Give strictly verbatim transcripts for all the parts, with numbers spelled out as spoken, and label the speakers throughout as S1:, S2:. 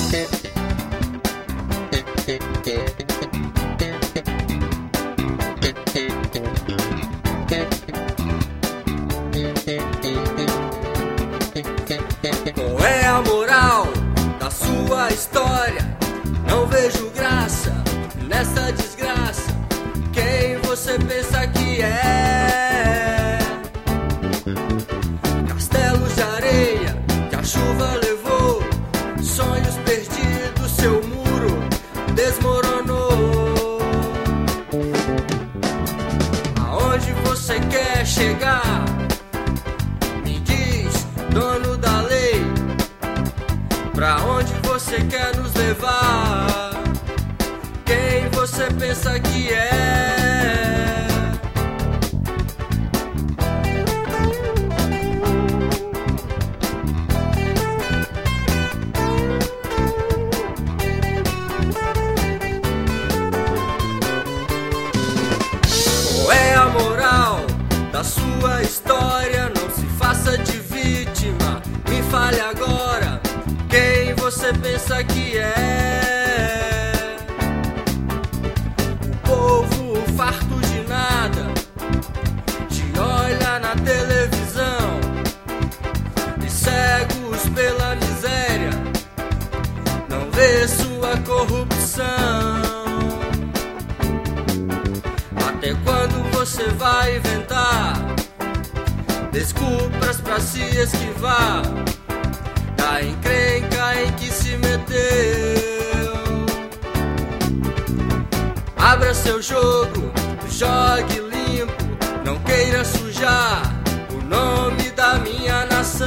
S1: Qual é a moral da sua história? Não vejo graça nessa desgraça. Quem você pensa que é? Castelos de areia que a chuva levou, sonhos perdidos, seu muro desmoronou. Aonde você quer chegar? Me diz, dono da lei, pra onde você quer nos levar? Quem você pensa que é? Qual é a moral da sua história? Não se faça de vítima, me fale agora. Quem você pensa que é? O povo farto de nada te olha na televisão, e cegos pela miséria não vê sua corrupção. Até quando você vai inventar desculpas pra se esquivar da encrenca em que se meteu? Abra seu jogo, jogue limpo, não queira sujar o nome da minha nação.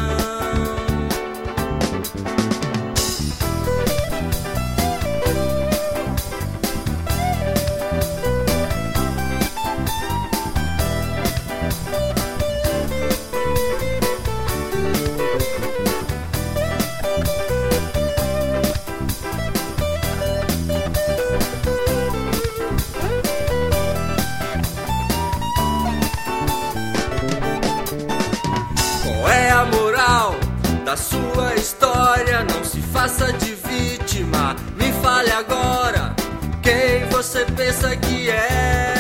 S1: Da sua história, não se faça de vítima, me fale agora. Quem você pensa que é?